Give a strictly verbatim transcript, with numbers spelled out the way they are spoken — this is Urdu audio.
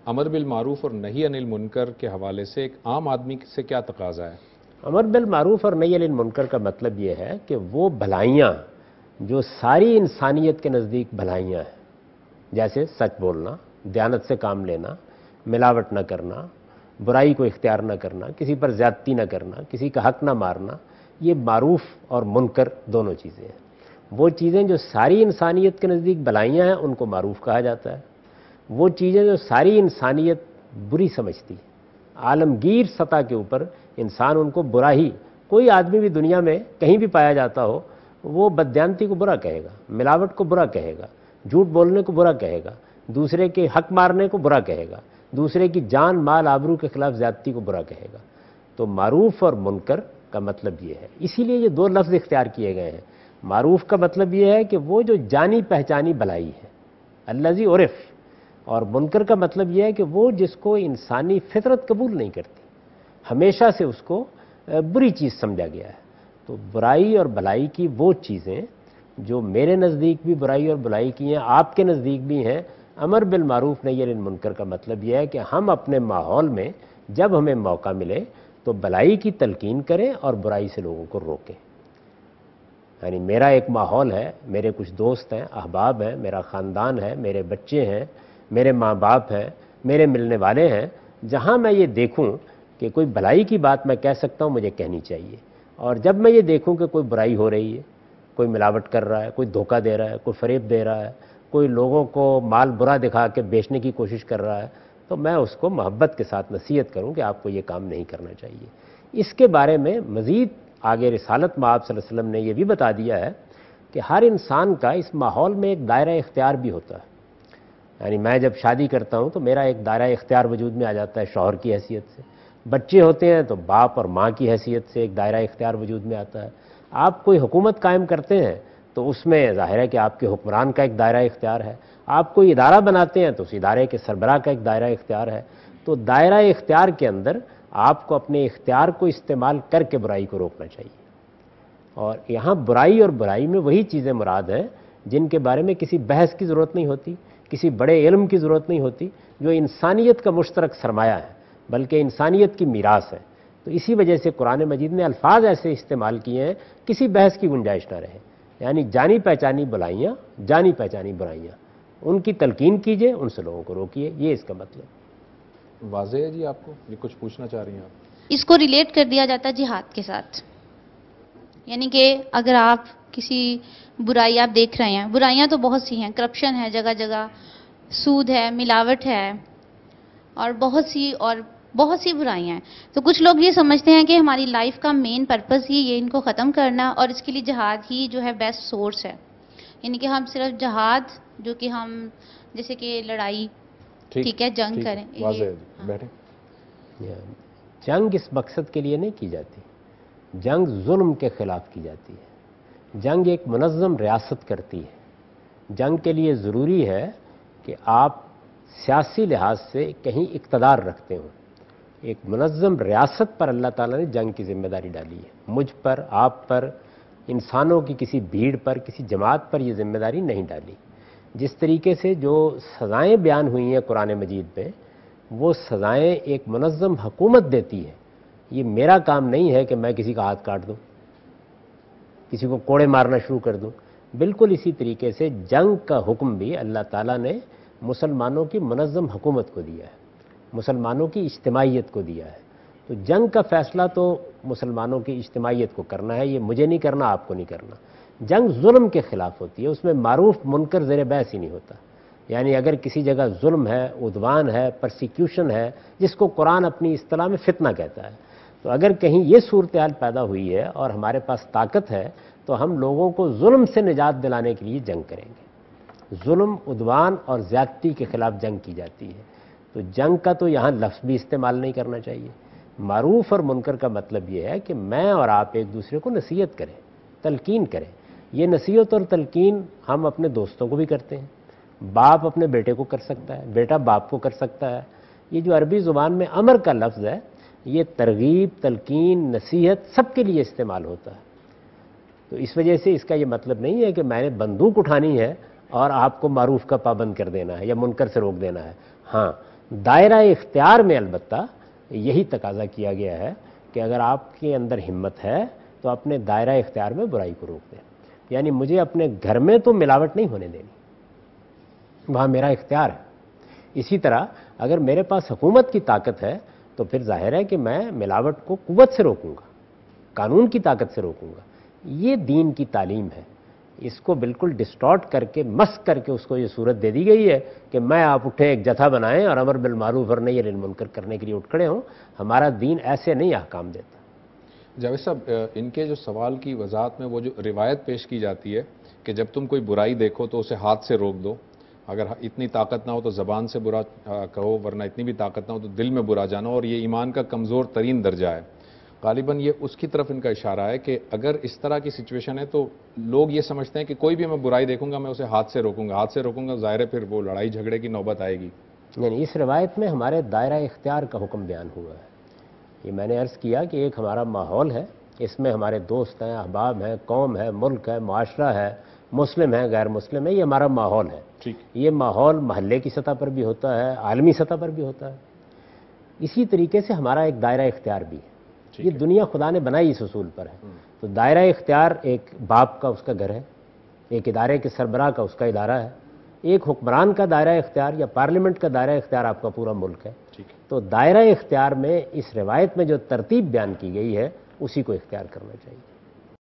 امر بالمعروف اور نہی عن المنکر کے حوالے سے ایک عام آدمی سے کیا تقاضا ہے؟ امر بالمعروف اور نہی عن المنکر کا مطلب یہ ہے کہ وہ بھلائیاں جو ساری انسانیت کے نزدیک بھلائیاں ہیں، جیسے سچ بولنا، دیانت سے کام لینا، ملاوٹ نہ کرنا، برائی کو اختیار نہ کرنا، کسی پر زیادتی نہ کرنا، کسی کا حق نہ مارنا، یہ معروف اور منکر دونوں چیزیں ہیں۔ وہ چیزیں جو ساری انسانیت کے نزدیک بھلائیاں ہیں ان کو معروف کہا جاتا ہے۔ وہ چیزیں جو ساری انسانیت بری سمجھتی ہے، عالمگیر سطح کے اوپر انسان ان کو برا ہی، کوئی آدمی بھی دنیا میں کہیں بھی پایا جاتا ہو وہ بددیانتی کو برا کہے گا، ملاوٹ کو برا کہے گا، جھوٹ بولنے کو برا کہے گا، دوسرے کے حق مارنے کو برا کہے گا، دوسرے کی جان مال آبرو کے خلاف زیادتی کو برا کہے گا۔ تو معروف اور منکر کا مطلب یہ ہے، اسی لیے یہ دو لفظ اختیار کیے گئے ہیں۔ معروف کا مطلب یہ ہے کہ وہ جو جانی پہچانی بھلائی ہے، الذی عرف، اور منکر کا مطلب یہ ہے کہ وہ جس کو انسانی فطرت قبول نہیں کرتی، ہمیشہ سے اس کو بری چیز سمجھا گیا ہے۔ تو برائی اور بھلائی کی وہ چیزیں جو میرے نزدیک بھی برائی اور بھلائی کی ہیں، آپ کے نزدیک بھی ہیں، امر بالمعروف نہی عن المنکر کا مطلب یہ ہے کہ ہم اپنے ماحول میں جب ہمیں موقع ملے تو بھلائی کی تلقین کریں اور برائی سے لوگوں کو روکیں۔ یعنی میرا ایک ماحول ہے، میرے کچھ دوست ہیں، احباب ہیں، میرا خاندان ہے، میرے بچے ہیں، میرے ماں باپ ہیں، میرے ملنے والے ہیں، جہاں میں یہ دیکھوں کہ کوئی بھلائی کی بات میں کہہ سکتا ہوں مجھے کہنی چاہیے، اور جب میں یہ دیکھوں کہ کوئی برائی ہو رہی ہے، کوئی ملاوٹ کر رہا ہے، کوئی دھوکہ دے رہا ہے، کوئی فریب دے رہا ہے، کوئی لوگوں کو مال برا دکھا کے بیچنے کی کوشش کر رہا ہے، تو میں اس کو محبت کے ساتھ نصیحت کروں کہ آپ کو یہ کام نہیں کرنا چاہیے۔ اس کے بارے میں مزید آگے رسالت میں آپ صلی اللہ علیہ وسلم نے یہ بھی بتا دیا ہے کہ ہر انسان کا اس ماحول میں ایک دائرہ اختیار بھی ہوتا ہے۔ یعنی میں جب شادی کرتا ہوں تو میرا ایک دائرہ اختیار وجود میں آ جاتا ہے شوہر کی حیثیت سے، بچے ہوتے ہیں تو باپ اور ماں کی حیثیت سے ایک دائرہ اختیار وجود میں آتا ہے، آپ کوئی حکومت قائم کرتے ہیں تو اس میں ظاہر ہے کہ آپ کے حکمران کا ایک دائرہ اختیار ہے، آپ کوئی ادارہ بناتے ہیں تو اس ادارے کے سربراہ کا ایک دائرہ اختیار ہے۔ تو دائرہ اختیار کے اندر آپ کو اپنے اختیار کو استعمال کر کے برائی کو روکنا چاہیے، اور یہاں برائی اور برائی میں وہی چیزیں مراد ہیں جن کے بارے میں کسی بحث کی ضرورت نہیں ہوتی، کسی بڑے علم کی ضرورت نہیں ہوتی، جو انسانیت کا مشترک سرمایہ ہے بلکہ انسانیت کی میراث ہے۔ تو اسی وجہ سے قرآن مجید نے الفاظ ایسے استعمال کیے ہیں کسی بحث کی گنجائش نہ رہے، یعنی جانی پہچانی بلائیاں، جانی پہچانی برائیاں، ان کی تلقین کیجئے، ان سے لوگوں کو روکیے، یہ اس کا مطلب۔ واضح ہے جی؟ آپ کو یہ کچھ پوچھنا چاہ رہی ہیں آپ؟ اس کو ریلیٹ کر دیا جاتا ہے جہاد کے ساتھ، یعنی کہ اگر آپ کسی برائی آپ دیکھ رہے ہیں، برائیاں تو بہت سی ہیں، کرپشن ہے جگہ جگہ، سود ہے، ملاوٹ ہے، اور بہت سی اور بہت سی برائیاں ہیں، تو کچھ لوگ یہ سمجھتے ہیں کہ ہماری لائف کا مین پرپس ہی یہ ان کو ختم کرنا، اور اس کے لیے جہاد ہی جو ہے بیسٹ سورس ہے، یعنی کہ ہم صرف جہاد جو کہ ہم جیسے کہ لڑائی، ٹھیک ہے، جنگ کریں، واضح ہے جی، بیٹھیں۔ جنگ اس مقصد کے لیے نہیں کی جاتی، جنگ ظلم کے خلاف کی جاتی ہے، جنگ ایک منظم ریاست کرتی ہے۔ جنگ کے لیے ضروری ہے کہ آپ سیاسی لحاظ سے کہیں اقتدار رکھتے ہوں، ایک منظم ریاست پر اللہ تعالیٰ نے جنگ کی ذمہ داری ڈالی ہے، مجھ پر، آپ پر، انسانوں کی کسی بھیڑ پر، کسی جماعت پر یہ ذمہ داری نہیں ڈالی۔ جس طریقے سے جو سزائیں بیان ہوئی ہیں قرآن مجید میں، وہ سزائیں ایک منظم حکومت دیتی ہے، یہ میرا کام نہیں ہے کہ میں کسی کا ہاتھ کاٹ دوں، کسی کو کوڑے مارنا شروع کر دوں۔ بالکل اسی طریقے سے جنگ کا حکم بھی اللہ تعالیٰ نے مسلمانوں کی منظم حکومت کو دیا ہے، مسلمانوں کی اجتماعیت کو دیا ہے۔ تو جنگ کا فیصلہ تو مسلمانوں کی اجتماعیت کو کرنا ہے، یہ مجھے نہیں کرنا، آپ کو نہیں کرنا۔ جنگ ظلم کے خلاف ہوتی ہے، اس میں معروف منکر زیر بحث ہی نہیں ہوتا۔ یعنی اگر کسی جگہ ظلم ہے، عدوان ہے، پرسیکیوشن ہے، جس کو قرآن اپنی اصطلاح میں فتنہ کہتا ہے، تو اگر کہیں یہ صورتحال پیدا ہوئی ہے اور ہمارے پاس طاقت ہے تو ہم لوگوں کو ظلم سے نجات دلانے کے لیے جنگ کریں گے۔ ظلم، عدوان اور زیادتی کے خلاف جنگ کی جاتی ہے۔ تو جنگ کا تو یہاں لفظ بھی استعمال نہیں کرنا چاہیے۔ معروف اور منکر کا مطلب یہ ہے کہ میں اور آپ ایک دوسرے کو نصیحت کریں، تلقین کریں۔ یہ نصیحت اور تلقین ہم اپنے دوستوں کو بھی کرتے ہیں، باپ اپنے بیٹے کو کر سکتا ہے، بیٹا باپ کو کر سکتا ہے۔ یہ جو عربی زبان میں امر کا لفظ ہے، یہ ترغیب، تلقین، نصیحت سب کے لیے استعمال ہوتا ہے۔ تو اس وجہ سے اس کا یہ مطلب نہیں ہے کہ میں نے بندوق اٹھانی ہے اور آپ کو معروف کا پابند کر دینا ہے یا منکر سے روک دینا ہے۔ ہاں، دائرہ اختیار میں البتہ یہی تقاضا کیا گیا ہے کہ اگر آپ کے اندر ہمت ہے تو اپنے دائرہ اختیار میں برائی کو روک دیں. یعنی مجھے اپنے گھر میں تو ملاوٹ نہیں ہونے دینی, وہاں میرا اختیار ہے. اسی طرح اگر میرے پاس حکومت کی طاقت ہے تو پھر ظاہر ہے کہ میں ملاوٹ کو قوت سے روکوں گا, قانون کی طاقت سے روکوں گا. یہ دین کی تعلیم ہے. اس کو بالکل ڈسٹارٹ کر کے مسخ کر کے اس کو یہ صورت دے دی گئی ہے کہ میں آپ اٹھے ایک جتھا بنائیں اور امر بالمعروف اور نہی عن المنکر کرنے کے لیے اٹھ کھڑے ہوں. ہمارا دین ایسے نہیں احکام دیتا. جاوید صاحب, ان کے جو سوال کی وضاحت میں وہ جو روایت پیش کی جاتی ہے کہ جب تم کوئی برائی دیکھو تو اسے ہاتھ سے روک دو, اگر اتنی طاقت نہ ہو تو زبان سے برا کہو, ورنہ اتنی بھی طاقت نہ ہو تو دل میں برا جانو, اور یہ ایمان کا کمزور ترین درجہ ہے. غالباً یہ اس کی طرف ان کا اشارہ ہے کہ اگر اس طرح کی سچویشن ہے تو لوگ یہ سمجھتے ہیں کہ کوئی بھی میں برائی دیکھوں گا میں اسے ہاتھ سے روکوں گا, ہاتھ سے روکوں گا ظاہر ہے پھر وہ لڑائی جھگڑے کی نوبت آئے گی. یعنی اس روایت میں ہمارے دائرہ اختیار کا حکم بیان ہوا ہے. یہ میں نے عرض کیا کہ ایک ہمارا ماحول ہے, اس میں ہمارے دوست ہیں, احباب ہیں, قوم ہے, ملک ہے, معاشرہ ہے, مسلم ہے, غیر مسلم ہے, یہ ہمارا ماحول ہے. یہ ماحول محلے کی سطح پر بھی ہوتا ہے, عالمی سطح پر بھی ہوتا ہے. اسی طریقے سے ہمارا ایک دائرہ اختیار بھی ہے. یہ دنیا خدا نے بنائی اس اصول پر ہے. تو دائرہ اختیار ایک باپ کا اس کا گھر ہے, ایک ادارے کے سربراہ کا اس کا ادارہ ہے, ایک حکمران کا دائرہ اختیار یا پارلیمنٹ کا دائرہ اختیار آپ کا پورا ملک ہے. تو دائرہ اختیار میں اس روایت میں جو ترتیب بیان کی گئی ہے اسی کو اختیار کرنا چاہیے.